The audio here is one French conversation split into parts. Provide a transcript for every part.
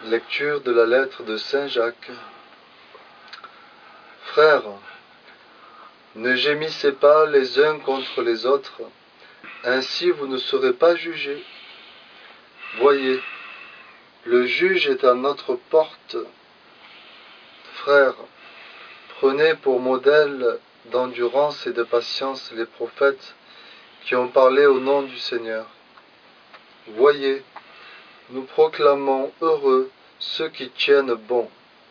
Lecture de la lettre de Saint Jacques. Frères, ne gémissez pas les uns contre les autres, ainsi vous ne serez pas jugés. Voyez, le juge est à notre porte. Frères, prenez pour modèle d'endurance et de patience les prophètes qui ont parlé au nom du Seigneur. Voyez, nous proclamons heureux ceux qui tiennent bon.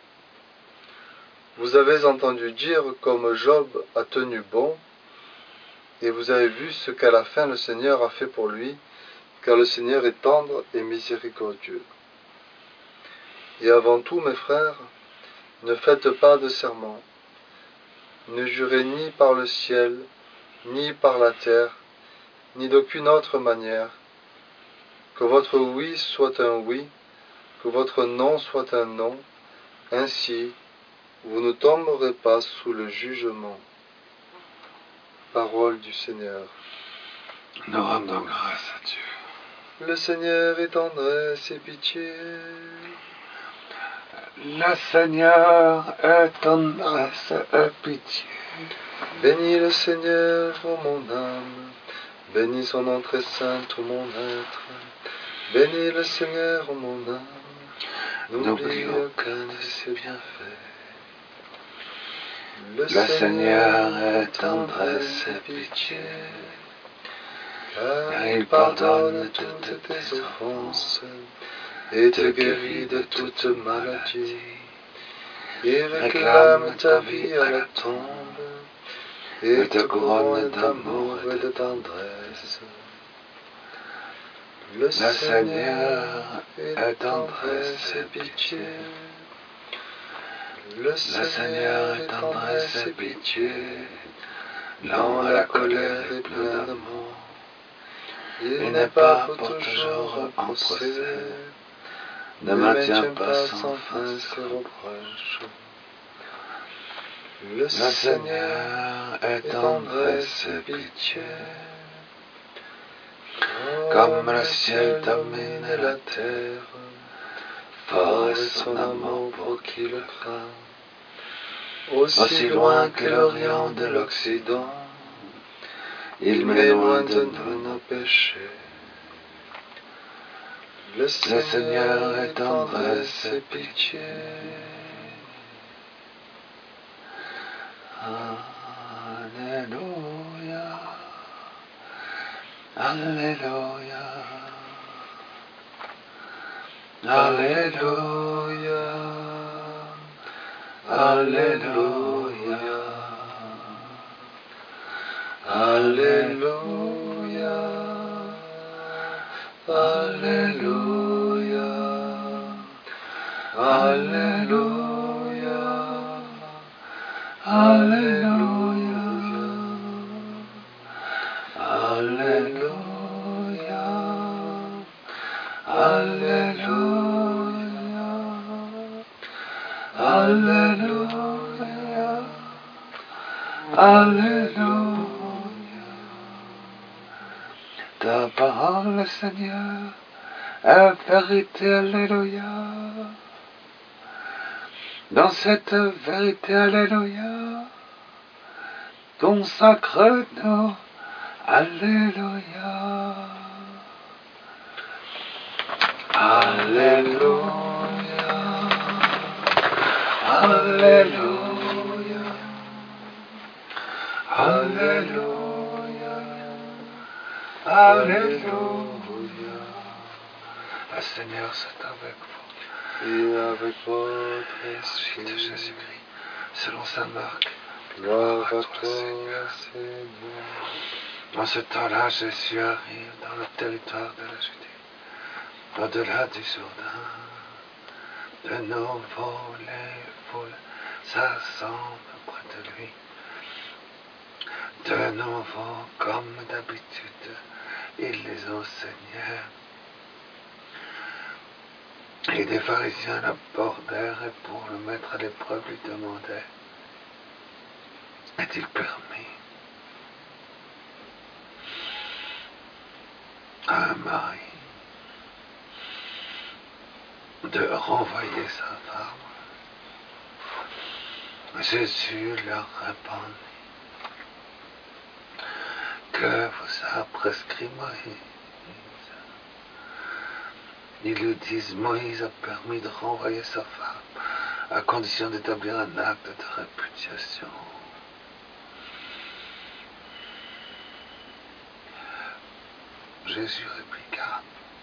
Vous avez entendu dire comme Job a tenu bon, et vous avez vu ce qu'à la fin le Seigneur a fait pour lui, car le Seigneur est tendre et miséricordieux. Et avant tout, mes frères, ne faites pas de serment, ne jurez ni par le ciel, ni par la terre, ni d'aucune autre manière, que votre oui soit un oui, que votre non soit un non, ainsi vous ne tomberez pas sous le jugement. Parole du Seigneur. Nous rendons grâce à Dieu. Le Seigneur est tendresse et pitié. Le Seigneur est tendresse et pitié. Bénis le Seigneur, ô mon âme. Bénis son nom très saint, tout mon être. Bénis le Seigneur, ô mon âme. N'oublie aucun de ses bienfaits. Le Seigneur est tendresse et pitié, car il pardonne toutes tes offenses et te guérit de toute maladie. Il réclame ta vie à la tombe et te couronne d'amour et de tendresse. Le Seigneur est tendresse et pitié. Le Seigneur est tendresse et pitié, lent à la colère et plein d'amour. Il n'est pas pour toujours en procès, ne maintient pas sans fin ses reproches. Le Seigneur est tendresse et pitié, comme le ciel domine la terre. Fort est son amour pour qui le craint, aussi loin que l'Orient de l'Occident, il met loin de nous nos péchés. Le Seigneur est tendresse et pitié. Alléluia, Alléluia. Alléluia, Alléluia, Alléluia, Alléluia, Alléluia, Alléluia, Alléluia, Alléluia, Alléluia, Alléluia. Ta parole, Seigneur, est vérité, Alléluia. Dans cette vérité, Alléluia, consacre-nous, Alléluia. Alléluia, Alléluia, Alléluia, Alléluia. Le Seigneur soit avec vous. Et avec votre Esprit de Jésus-Christ, selon saint Marc. Gloire à toi, Seigneur. En ce temps-là, Jésus arrive dans le territoire de la Judée, au-delà du Jourdain. De nouveau, les foules s'assemblent près de lui. De nouveau, comme d'habitude, il les enseignait. Et des pharisiens l'abordèrent et pour le mettre à l'épreuve lui demandaient: est-il permis à un mari de renvoyer sa femme, Jésus leur répondit: que vous a prescrit Moïse? Ils lui disent: Moïse a permis de renvoyer sa femme à condition d'établir un acte de répudiation. Jésus répliqua: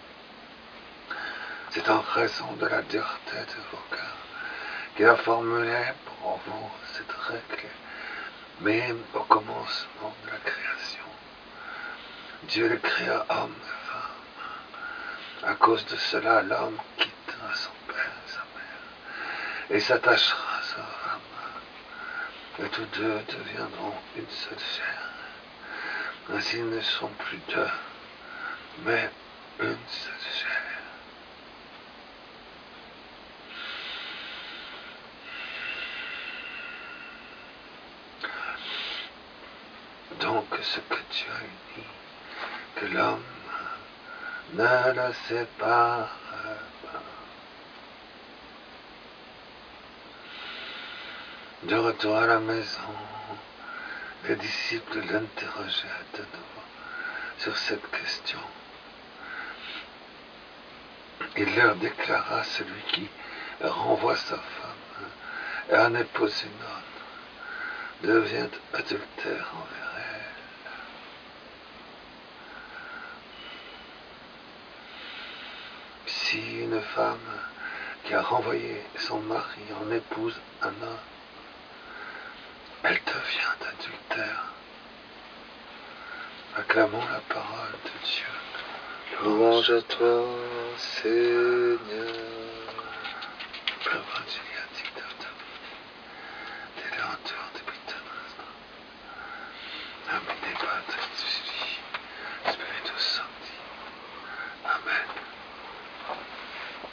c'est en raison de la dureté de vos cœurs qu'il a formulé pour vous cette règle, même au commencement de la création. Dieu les créa homme et femme. À cause de cela, l'homme quittera son père et sa mère et s'attachera à sa femme, et tous deux deviendront une seule chair. Ainsi, ils ne sont plus deux, mais une seule chair. Donc, ce que Dieu a uni, que l'homme ne le sépare pas. De retour à la maison, les disciples l'interrogèrent de nouveau sur cette question. Il leur déclara: celui qui renvoie sa femme et en épouse une autre devient adultère envers elle. Si une femme qui a renvoyé son mari en épouse un homme, elle devient adultère. Acclamons la parole de Dieu. Louange à toi, Seigneur. Prabhu Julia, dictateur. Dès le retour.